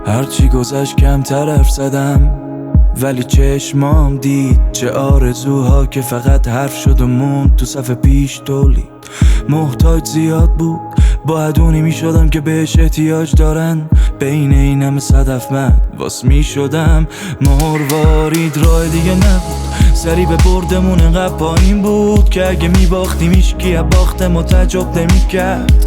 هرچی گذشت کمتر حرف زدم، ولی چشمام دید چه آرزوها که فقط حرف شد و موند تو صف پیش تولید. محتاج زیاد بود، باید اونی می شدم که بهش احتیاج دارن. بین این همه صدف من واس می شدم. مروارید راه دیگه نبود، سری به بردمون انقدر پایین بود که اگه می باختیم ایشکی از باخت ما تعجب نمی کرد.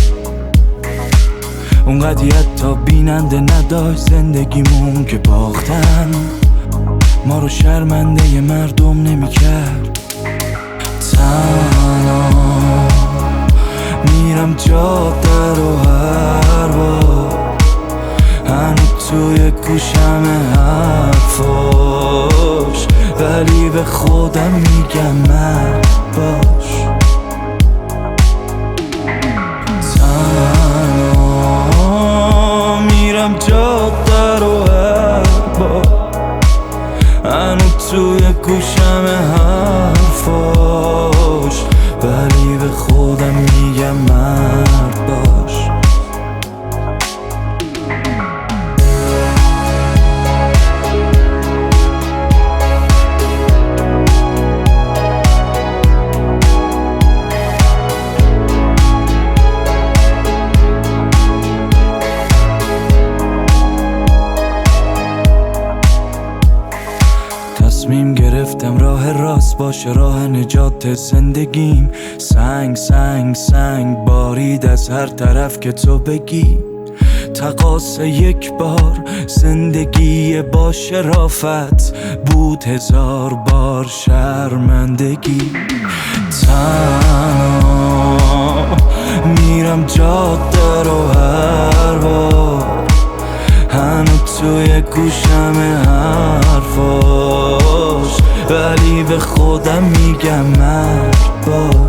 اون قضیت تا بیننده نداشت زندگیمون که باختن ما رو شرمنده ی مردم نمی کرد. تنها میرم جاده رو هر بار، هنوز توی گوشم حرفاش، ولی به خودم میگم مرد باش. تنها میرم جاده رو هر بار، هنوز توی گوشم حرفاش، ولی به خودم میگم مرد باش. تصمیم گرفتم راه راست باشه راه نجات زندگیم. سنگ سنگ سنگ بارید از هر طرف که تو بگی. تقاص یک بار زندگی با شرافت بود 1000 بار شرمندگی. تنها میرم جاده رو هر بار، هنوز توی گوشم حرفاش، ولی به خودم میگم مرد باش.